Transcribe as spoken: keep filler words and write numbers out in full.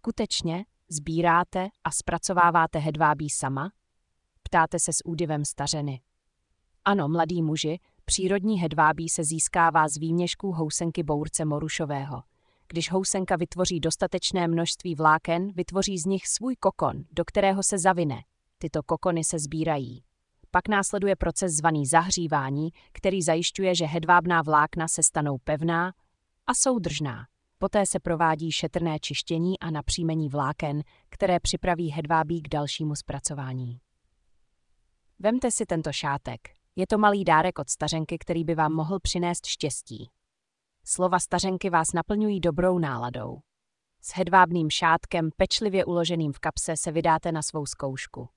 Skutečně sbíráte a zpracováváte hedvábí sama? Ptáte se s údivem stařeny. Ano, mladý muži, přírodní hedvábí se získává z výměžků housenky bource morušového. Když housenka vytvoří dostatečné množství vláken, vytvoří z nich svůj kokon, do kterého se zavine. Tyto kokony se sbírají. Pak následuje proces zvaný zahřívání, který zajišťuje, že hedvábná vlákna se stanou pevná a soudržná. Poté se provádí šetrné čištění a napřímení vláken, které připraví hedvábí k dalšímu zpracování. Vemte si tento šátek. Je to malý dárek od stařenky, který by vám mohl přinést štěstí. Slova stařenky vás naplňují dobrou náladou. S hedvábným šátkem, pečlivě uloženým v kapse, se vydáte na svou zkoušku.